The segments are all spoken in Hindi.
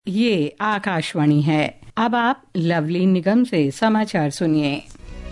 ये आकाशवाणी है। अब आप लवली निगम से समाचार सुनिए।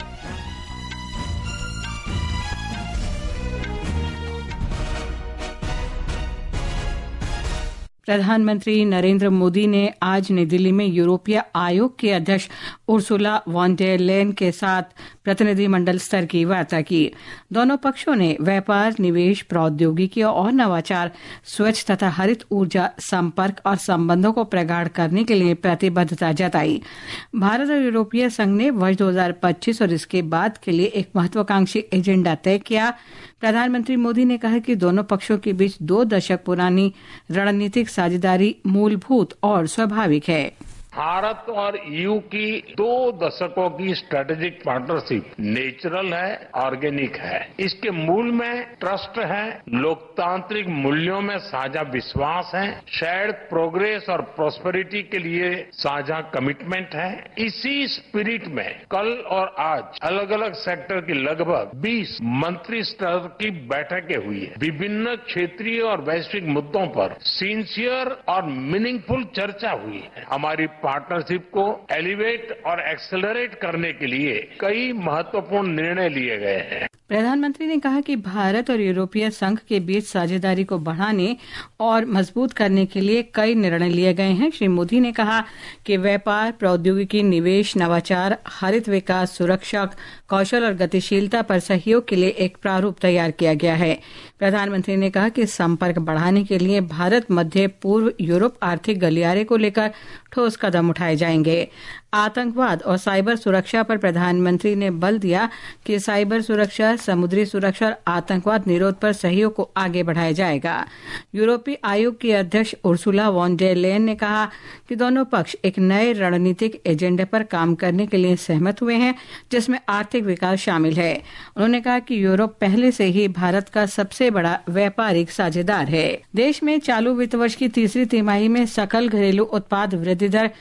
प्रधानमंत्री नरेंद्र मोदी ने आज नई दिल्ली में यूरोपीय आयोग के अध्यक्ष उर्सुला वॉन डेर लेयन के साथ प्रतिनिधिमंडल स्तर की वार्ता की। दोनों पक्षों ने व्यापार, निवेश, प्रौद्योगिकी और नवाचार, स्वच्छ तथा हरित ऊर्जा, संपर्क और संबंधों को प्रगाढ़ करने के लिए प्रतिबद्धता जताई। भारत और यूरोपीय संघ ने वर्ष 2025 और इसके बाद के लिए एक महत्वाकांक्षी एजेंडा तय किया। प्रधानमंत्री मोदी ने कहा कि दोनों पक्षों के बीच 2 दशक पुरानी रणनीतिक साझेदारी मूलभूत और स्वाभाविक है। भारत और ईयू की 2 दशकों की स्ट्रेटेजिक पार्टनरशिप नेचुरल है, ऑर्गेनिक है। इसके मूल में ट्रस्ट है, लोकतांत्रिक मूल्यों में साझा विश्वास है, शेयर्ड प्रोग्रेस और प्रोस्पेरिटी के लिए साझा कमिटमेंट है। इसी स्पिरिट में कल और आज अलग अलग सेक्टर की लगभग 20 मंत्री स्तर की बैठकें हुई है। विभिन्न क्षेत्रीय और वैश्विक मुद्दों पर सिंसियर और मीनिंगफुल चर्चा हुई है। हमारी पार्टनरशिप को एलिवेट और एक्सेलरेट करने के लिए कई महत्वपूर्ण निर्णय लिए गए हैं। प्रधानमंत्री ने कहा कि भारत और यूरोपीय संघ के बीच साझेदारी को बढ़ाने और मजबूत करने के लिए कई निर्णय लिए गए हैं। श्री मोदी ने कहा कि व्यापार, प्रौद्योगिकी, निवेश, नवाचार, हरित विकास, सुरक्षा, कौशल और गतिशीलता पर सहयोग के लिए एक प्रारूप तैयार किया गया है। प्रधानमंत्री ने कहा कि संपर्क बढ़ाने के लिए भारत मध्य पूर्व यूरोप आर्थिक गलियारे को लेकर ठोस कदम उठाए जाएंगे। आतंकवाद और साइबर सुरक्षा पर प्रधानमंत्री ने बल दिया कि साइबर सुरक्षा, समुद्री सुरक्षा और आतंकवाद निरोध पर सहयोग को आगे बढ़ाया जाएगा। यूरोपीय आयोग की अध्यक्ष उर्सुला वॉन डेर लेयन ने कहा कि दोनों पक्ष एक नए रणनीतिक एजेंडे पर काम करने के लिए सहमत हुए हैं, जिसमें आर्थिक विकास शामिल है। उन्होंने कहा कि यूरोप पहले से ही भारत का सबसे बड़ा व्यापारिक साझेदार है। देश में चालू वित्त वर्ष की तीसरी तिमाही में सकल घरेलू उत्पाद वृद्धि दर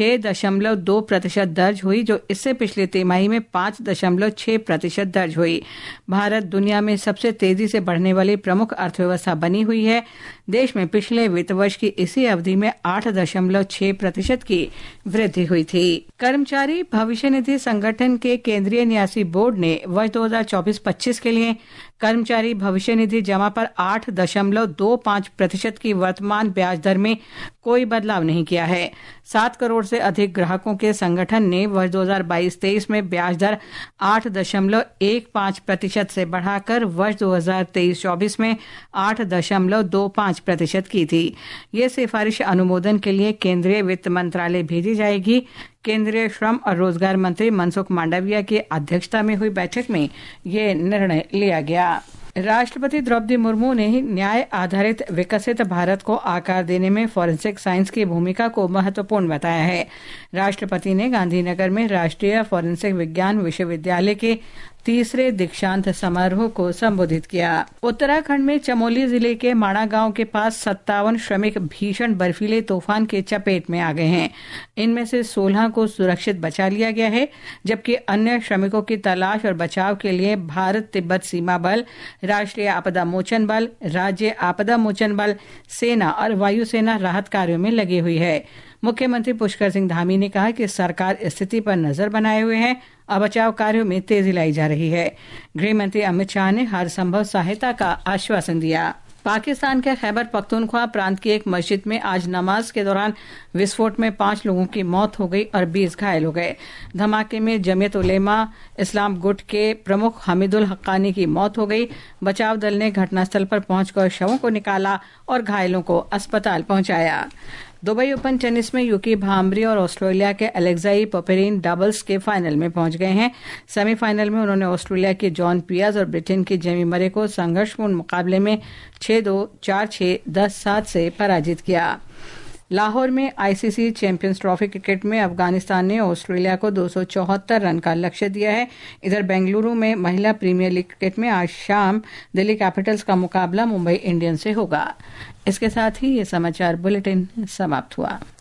6.2% दर्ज हुई, जो इससे पिछले तिमाही में 5.6% दर्ज हुई। भारत दुनिया में सबसे तेजी से बढ़ने वाली प्रमुख अर्थव्यवस्था बनी हुई है। देश में पिछले वित्त वर्ष की इसी अवधि में 8.6% की वृद्धि हुई थी। कर्मचारी भविष्य निधि संगठन के केंद्रीय न्यासी बोर्ड ने वर्ष 2024-25 के लिए कर्मचारी भविष्य निधि जमा पर 8.25% की वर्तमान ब्याज दर में कोई बदलाव नहीं किया है। 7 करोड़ से अधिक ग्राहकों के संगठन ने वर्ष 2022-23 में ब्याज दर 8.15% से बढ़ाकर वर्ष 2023-24 में 8.25% की थी। ये सिफारिश अनुमोदन के लिए केंद्रीय वित्त मंत्रालय भेजी जाएगी। केंद्रीय श्रम और रोजगार मंत्री मनसुख मांडविया की अध्यक्षता में हुई बैठक में ये निर्णय लिया गया। राष्ट्रपति द्रौपदी मुर्मू ने न्याय आधारित विकसित भारत को आकार देने में फॉरेंसिक साइंस की भूमिका को महत्वपूर्ण बताया है। राष्ट्रपति ने गांधीनगर में राष्ट्रीय फॉरेंसिक विज्ञान विश्वविद्यालय के तीसरे दीक्षांत समारोह को संबोधित किया। उत्तराखंड में चमोली जिले के माणा गांव के पास 57 श्रमिक भीषण बर्फीले तूफान के चपेट में आ गए हैं। इनमें से 16 को सुरक्षित बचा लिया गया है, जबकि अन्य श्रमिकों की तलाश और बचाव के लिए भारत तिब्बत सीमा बल, राष्ट्रीय आपदा मोचन बल, राज्य आपदा मोचन बल, सेना और वायुसेना राहत कार्यों में लगी हुई है। मुख्यमंत्री पुष्कर सिंह धामी ने कहा कि सरकार स्थिति पर नजर बनाए हुए है और बचाव कार्यों में तेजी लाई जा रही है। गृह मंत्री अमित शाह ने हर संभव सहायता का आश्वासन दिया। पाकिस्तान के खैबर पख्तूनख्वा प्रांत की एक मस्जिद में आज नमाज के दौरान विस्फोट में 5 लोगों की मौत हो गई और 20 घायल हो गए। धमाके में जमीयत उलेमा इस्लाम गुट के प्रमुख हमीदुल हक्कानी की मौत हो गई। बचाव दल ने घटनास्थल पर पहुंचकर शवों को निकाला और घायलों को अस्पताल पहुंचाया। दुबई ओपन टेनिस में यूकी भांबरी और ऑस्ट्रेलिया के अलेक्साई पोपेरिन डबल्स के फाइनल में पहुंच गए हैं। सेमीफाइनल में उन्होंने ऑस्ट्रेलिया के जॉन पियाज और ब्रिटेन की जेमी मरे को संघर्षपूर्ण मुकाबले में 6-2, 4-6, 10-7 से पराजित किया। लाहौर में आईसीसी चैंपियंस ट्रॉफी क्रिकेट में अफगानिस्तान ने ऑस्ट्रेलिया को 274 रन का लक्ष्य दिया है। इधर बेंगलुरु में महिला प्रीमियर लीग क्रिकेट में आज शाम दिल्ली कैपिटल्स का मुकाबला मुंबई इंडियंस से होगा। इसके साथ ही ये समाचार बुलेटिन समाप्त हुआ।